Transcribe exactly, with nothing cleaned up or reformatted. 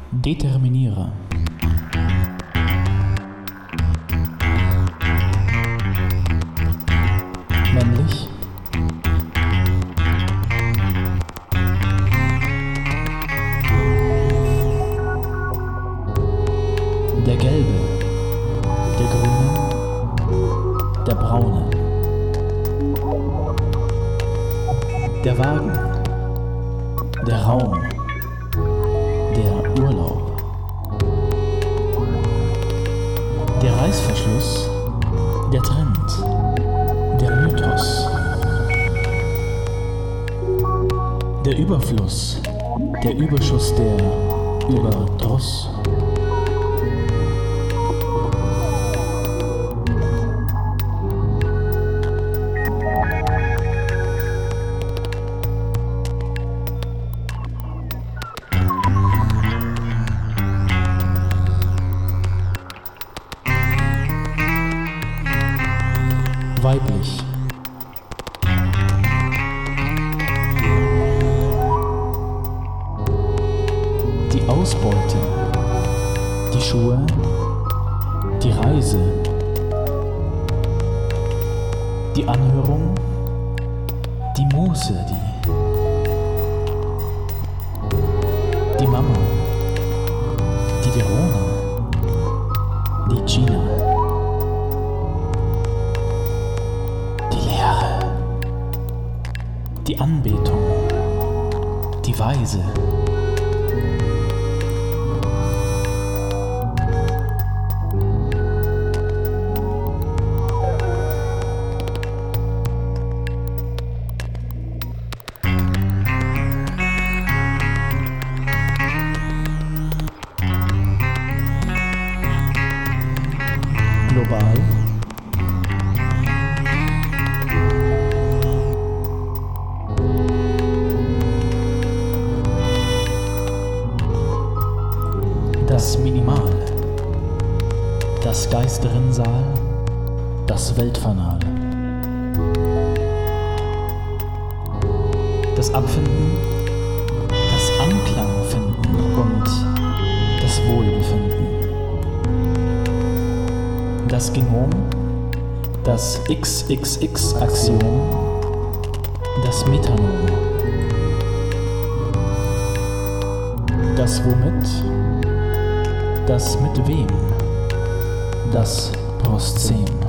Determiniere. Männlich. Der Gelbe, der Grüne, der Braune. Der Wagen, der Raum, der Urlaub. Der Reißverschluss, der Trend, der Mythos. Der Überfluss, der Überschuss, der Überdruss. Weiblich. Die Ausbeute, die Schuhe, die Reise, die Anhörung, die Muße, die, die Mama, die Verona, die Gina. Die Anbetung, die Weise. Global. Das Minimal, das Geisterinnensaal, das Weltfanal. Das Abfinden, das Anklang finden und das Wohlbefinden. Das Genom, das X X X-Axiom, das Metanom. Das Womit, das mit wem, das Proszen.